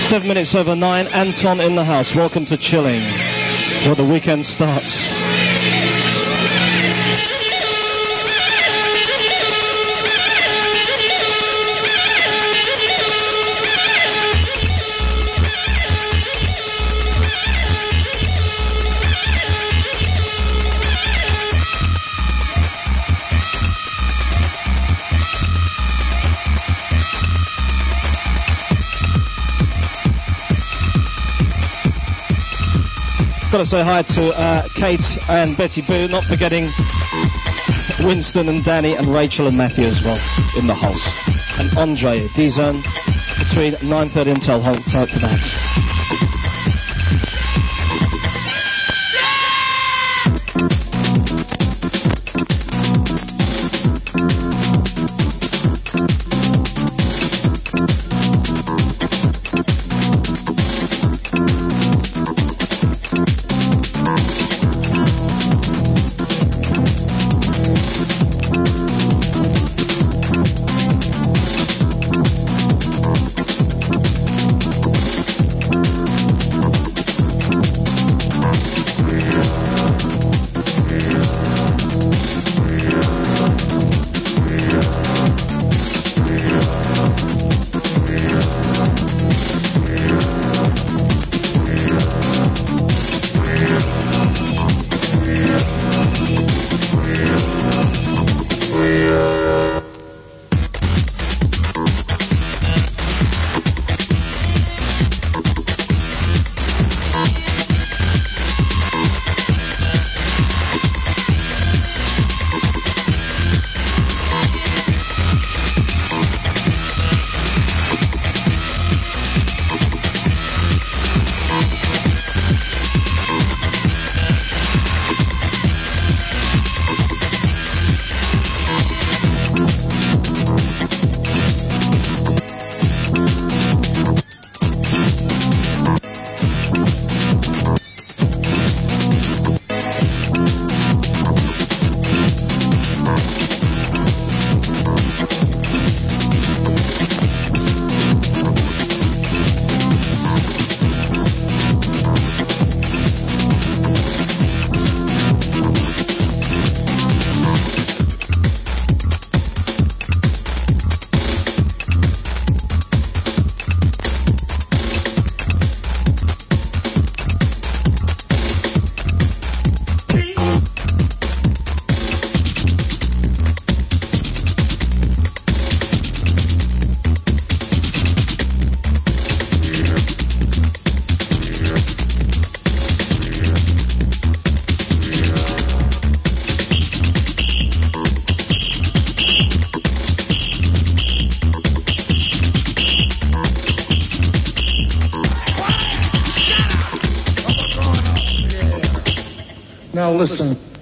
7 minutes over 9, Anton in the house. Welcome to Chilling, where the weekend starts. Got to say hi to Kate and Betty Boo, not forgetting Winston and Danny and Rachel and Matthew as well in the house. And Andre, D-Zone, between 9:30 and 12. Hold tight for that. Now listen.